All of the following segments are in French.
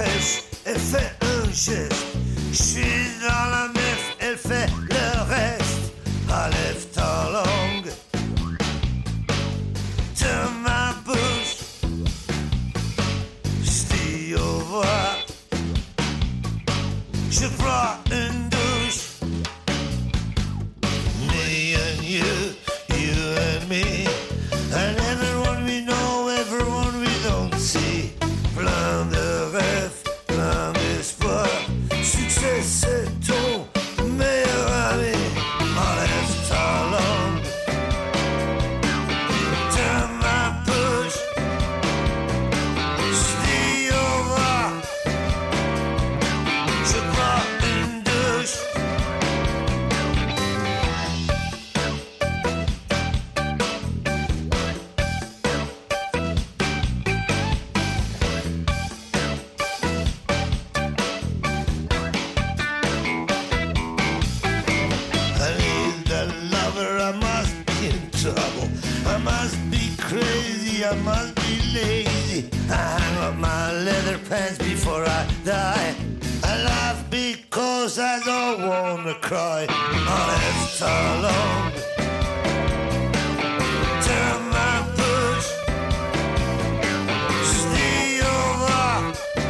pêche, elle fait un geste. Je suis dans la mer, elle fait le reste. Enlève ta langue de ma bouche. Je dis au revoir. Je prends une douche. Me and you and me. And everyone we know, everyone we don't see. Plein de rêves, plein d'espoir. Succès, c'est ton meilleur ami. Enlève ta langue de ma bouche. Je dis au revoir. Je prends une douche. I need a lover, I must be in trouble. I must be crazy, I must be lazy. I hang up my leather pants before I die. I laugh because I don't wanna cry. Enlève ta langue de ma bouche. Je dis au revoir.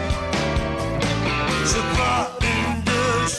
Je prends une douche.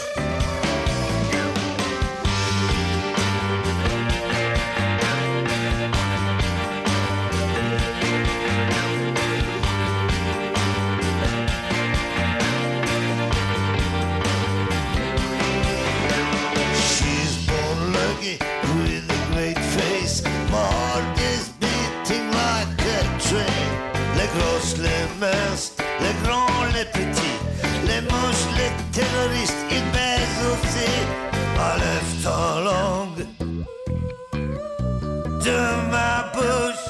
She's born lucky with a great face. My heart is beating like a train. Les grosses, les minces, les grands, les petits, les moches, les terroristes, ils baisent aussi. Enlève ta langue de ma bouche.